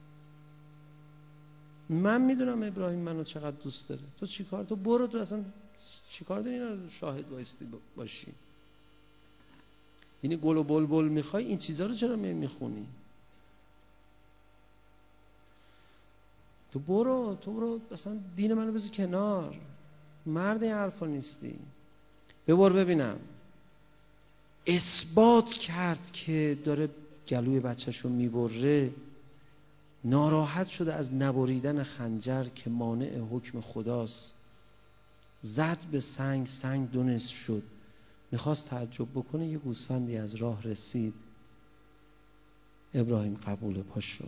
من میدونم ابراهیم منو چقدر دوست داره، تو چی کار؟ تو برو، تو اصلا چی کار داری اینا رو شاهد وایستی باشی؟ یعنی گل و بلبل میخوای، این چیزا رو چرا میخونی؟ تو برو تو برو اصلا دین منو بذار کنار، مرد این حرفا نیستی. ببر ببینم. اثبات کرد که داره گلوی بچه‌شو میبره، ناراحت شده از نبریدن خنجر که مانع حکم خداست، زد به سنگ، سنگ دو نصف شد. میخواست تعجب بکنه، یه گوسفندی از راه رسید. ابراهیم قبول پاشو.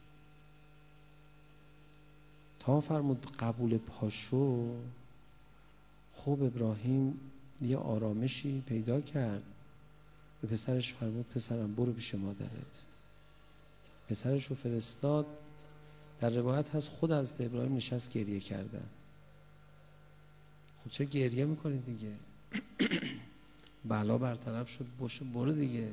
تا فرمود قبول پاشو، خب ابراهیم یه آرامشی پیدا کرد. به پسرش فرمود پسرم برو پیش مادرت. پسرش رو فرستاد. در روایت هست خود از ابراهیم نشست گریه کردن. خب چه گریه میکنی دیگه؟ بلا برطرف شد، باشه برو دیگه.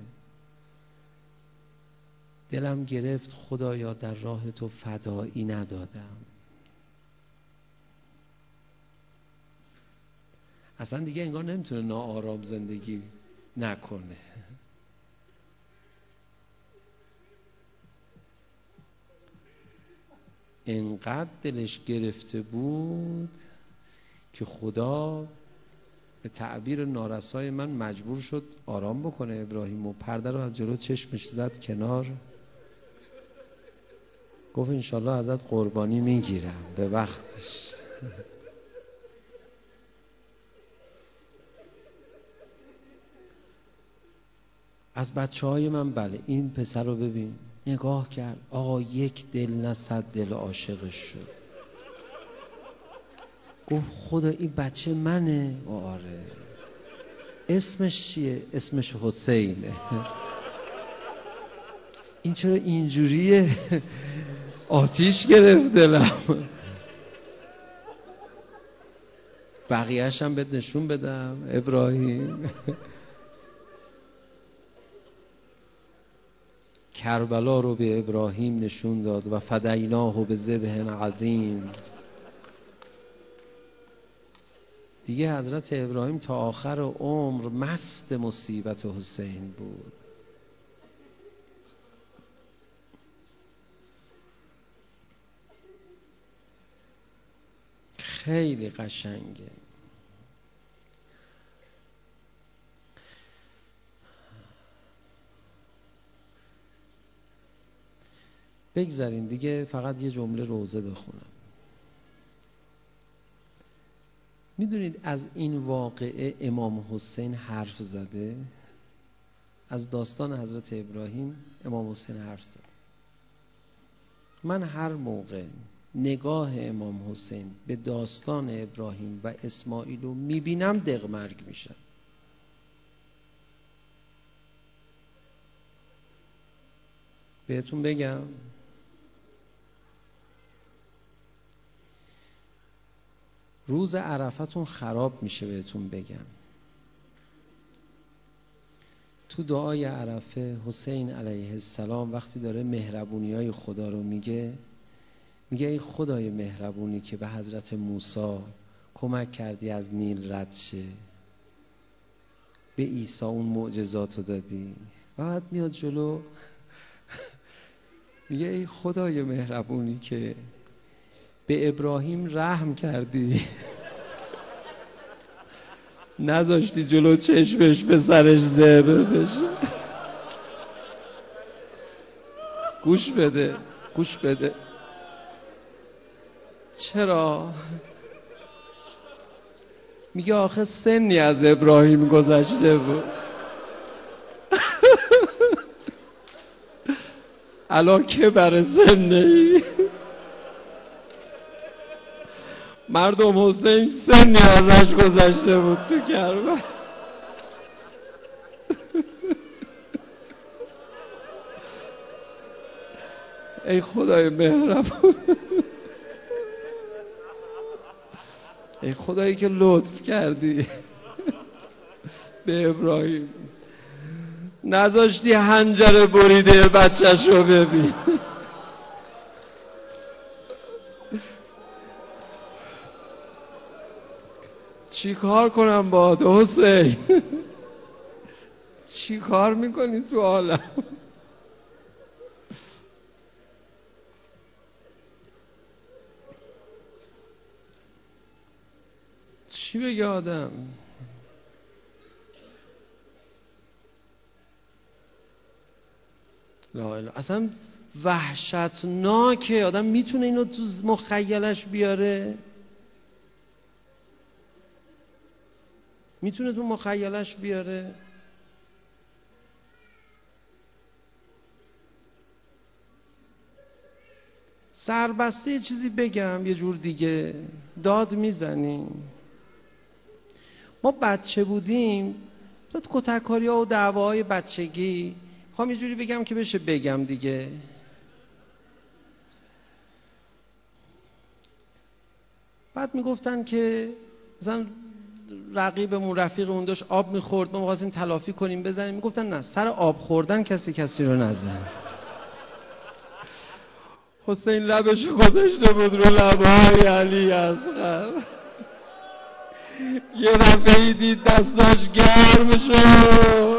دلم گرفت خدایا در راه تو فدایی ندادم. اصلا دیگه انگار نمیتونه ناآرام زندگی نکنه. انقدر دلش گرفته بود که خدا به تعبیر نارسای من مجبور شد آرام بکنه ابراهیم و پرده رو از جلو چشمش زد کنار. گفت انشالله ازت قربانی میگیرم به وقتش. از بچه های من بله این پسر رو ببین، نگاه کرد آقا یک دل نه صد دل عاشقش شد. گفت خدا این بچه منه. آره. اسمش چیه؟ اسمش حسینه. این چرا اینجوریه؟ آتیش گرفت دلم. بقیه‌اش هم بهت نشون بدم ابراهیم. کربلا رو به ابراهیم نشون داد و فدیناه به ذبح عظیم. دیگه حضرت ابراهیم تا آخر عمر مست مصیبت حسین بود. خیلی قشنگه. بگذاریم دیگه، فقط یه جمله روزه بخونم. میدونید از این واقعه امام حسین حرف زده؟ از داستان حضرت ابراهیم امام حسین حرف زده. من هر موقع نگاه امام حسین به داستان ابراهیم و اسماعیل رو میبینم دغمرگ میشم. بهتون بگم روز عرفتون خراب میشه. بهتون بگم تو دعای عرفه حسین علیه السلام وقتی داره مهربونی‌های خدا رو میگه، میگه ای خدای مهربونی که به حضرت موسی کمک کردی از نیل رد شه، به عیسی اون معجزاتو دادی. بعد میاد جلو میگه ای خدای مهربونی که به ابراهیم رحم کردی، نذاشتی جلو چشمش به سرش ذبح بشه. گوش بده گوش بده. چرا؟ میگه آخه سنی از ابراهیم گذشته بود. الا که بر سنی مردم حسین سنی ازش گذشته بود تو کربلا. ای خدای مهربون، ای خدایی که لطف کردی به ابراهیم، نذاشتی حنجره بریده بچه‌شو ببین. چی کار کنم با حسین؟ چی کار میکنی تو عالم؟ چی بگه آدم؟ لا اله. اصلا وحشتناکه. آدم میتونه اینو تو مخیلش بیاره؟ میتونه تو مخیلش بیاره؟ سربسته یه چیزی بگم یه جور دیگه، داد میزنیم. ما بچه بودیم، مثلا کتککاری ها و دعواهای بچگی، خواهم یه جوری بگم که بشه بگم دیگه. بعد میگفتن که مثلا رقیبمون رفیقمون داشت آب میخورد، ما می‌خواستیم تلافی کنیم بزنیم، میگفتن نه، سر آب خوردن کسی کسی رو نزن. حسین لبشو گذاشته بود رو لبهای علی اصغر، یه دفعه دید دستاش گرم شد،